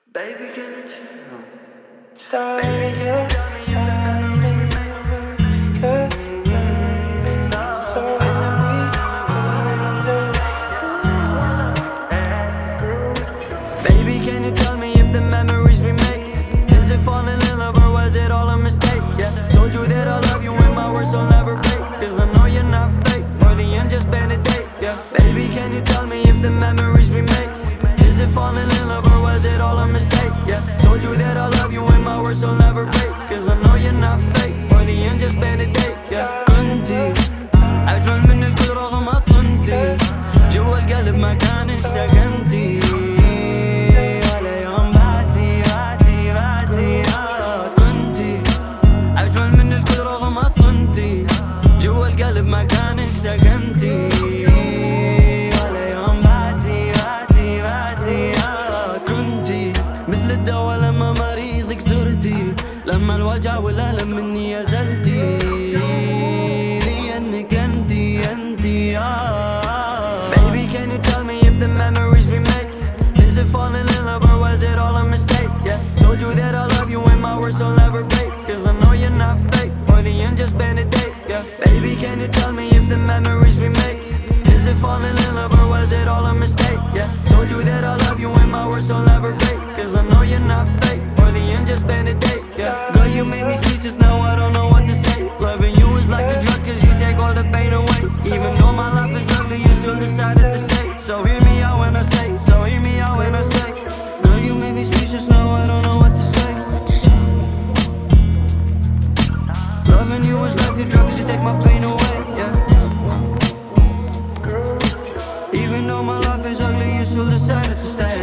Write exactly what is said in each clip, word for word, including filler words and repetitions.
Baby, can you tell me? Start again. Baby, can you tell me if the memories we make, is it falling in love or was it all a mistake? Yeah, told you that I love you and my words will never break, cause I know you're not fake, or the end just been a date. Yeah, baby, can you tell me if the memories we make, is it falling in love or was it all a mistake? Yeah, told you that I love you and my words will never break, cause I know you're not fake, or the end just been a date. Yeah, كنتي أجمل من الكل رغم ما صنتي، جوا القلب مكانك سكنتي، ولا يوم بعتي بعتي بعتي. آه كنتي أجمل من الكل رغم ما صنتي، جوا القلب مكانك سكنتي، ولا يوم بعتي بعتي بعتي. آه كنتي مثل الدوا لما مريضك زرتي، لما الوجع والألم مني أزلتي، لأنك أنتي أنتي. آه Baby, can you tell me if the memories we make, is it falling in love or was it all a mistake? Yeah, told you that I love you and my words will never break, cause I know you're not fake, or the end just been a date. Yeah, baby, can you tell me if the memories we make, is it falling in love or was it all a mistake? Yeah, told you that I love you and my words will never break, cause I know you're not fake, or the end just been a date. Yeah, girl, you made me speechless, now I don't know what to say. Loving you is like a drug, cause you take all the pain away. Even though my life is ugly, you still decided to stay. So hear me out when I say, so hear me out when I say, girl, you made me speechless, now I don't know what to say. Loving you is like a drug, cause you take my pain away. Yeah, even though my life is ugly, you still decided to stay.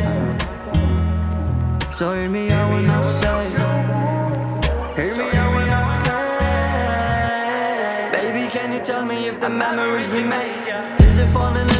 So hear me out when I say, hear me out when I say, baby, can you tell me if the memories we make, is it falling in